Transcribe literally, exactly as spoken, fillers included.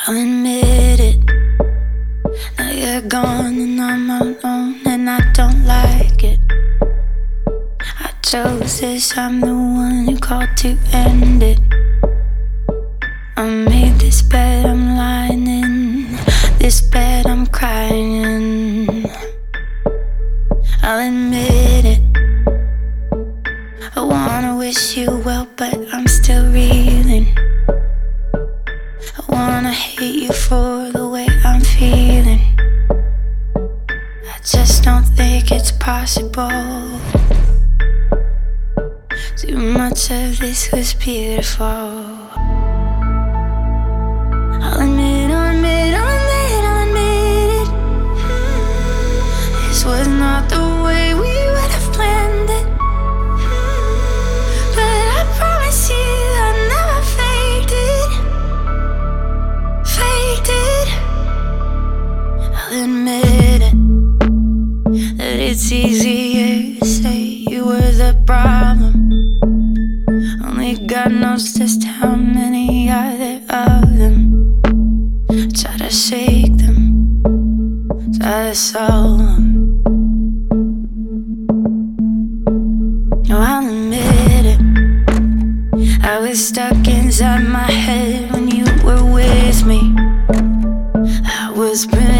I'll admit it. Now you're gone and I'm alone and I don't like it. I chose this, I'm the one who called to end it. I made this bed I'm lying in, this bed I'm crying in. I'll admit it. I wanna wish you well, but I'm still reeling. I wanna hate you for the way I'm feeling. I just don't think it's possible. Too much of this was beautiful. I'll admit, I'll admit, I'll admit, I'll admit it. This was not the way we would have planned it. But I promise you I never faked it. Faked it. I'll admit it. That it's easier to say you were the problem. Only God knows just how many are there of them. Try to shake them, try to solve them. No, I'll admit it. I was stuck inside my head when you were with me. I was burning